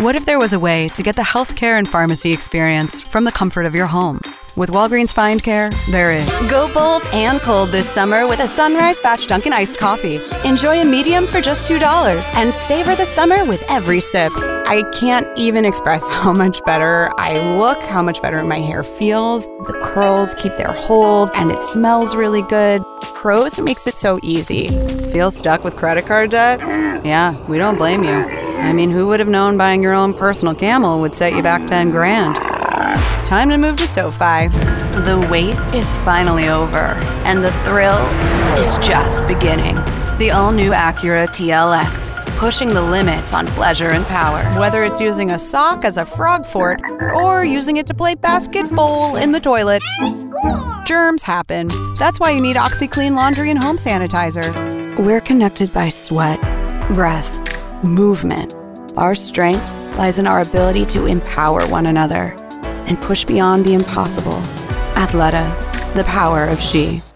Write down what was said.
What if there was a way to get the healthcare and pharmacy experience from the comfort of your home? With Walgreens Find Care, there is. Go bold and cold this summer with a Sunrise Batch Dunkin' Iced Coffee. Enjoy a medium for just $2 and savor the summer with every sip. I can't even express how much better I look, how much better my hair feels. The curls keep their hold and it smells really good. Pros makes it so easy. Feel stuck with credit card debt? Yeah, we don't blame you. I mean, who would have known buying your own personal camel would set you back 10 grand? It's time to move to SoFi. The wait is finally over, and the thrill is just beginning. The all-new Acura TLX, pushing the limits on pleasure and power. Whether it's using a sock as a frog fort or using it to play basketball in the toilet, germs happen. That's why you need OxyClean Laundry and Home Sanitizer. We're connected by sweat, breath, movement. Our strength lies in our ability to empower one another and push beyond the impossible. Athleta, the power of she.